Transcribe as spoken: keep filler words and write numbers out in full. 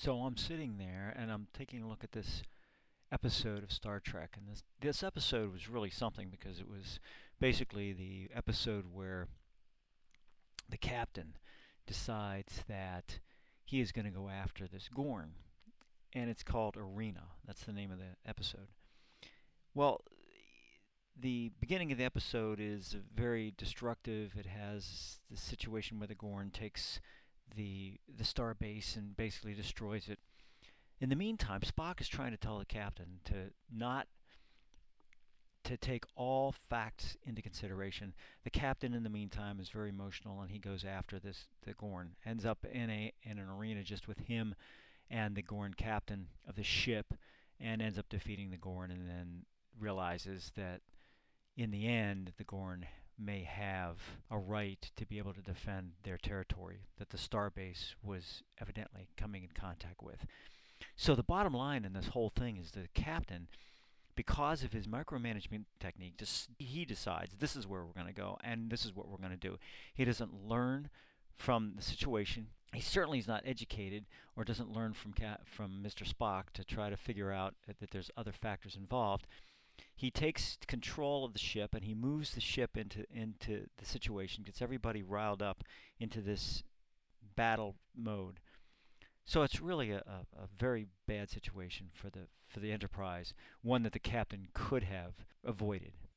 So I'm sitting there and I'm taking a look at this episode of Star Trek, and this this episode was really something because it was basically the episode where the captain decides that he is going to go after this Gorn, and it's called Arena. That's the name of the episode. Well, the beginning of the episode is very destructive. It has the situation where the Gorn takes the the star base and basically destroys it. In the meantime, Spock is trying to tell the captain to not to take all facts into consideration. The captain, in the meantime, is very emotional, and he goes after this the Gorn. Ends up in a in an arena just with him and the Gorn captain of the ship, and ends up defeating the Gorn, and then realizes that in the end, the Gorn may have a right to be able to defend their territory that the starbase was evidently coming in contact with. So the bottom line in this whole thing is the captain, because of his micromanagement technique, just he decides this is where we're going to go and this is what we're going to do. He doesn't learn from the situation. He certainly is not educated or doesn't learn from from Mister Spock to try to figure out that there's other factors involved. He takes control of the ship and he moves the ship into into the situation, gets everybody riled up into this battle mode. So it's really a, a, a very bad situation for the for the Enterprise, one that the captain could have avoided.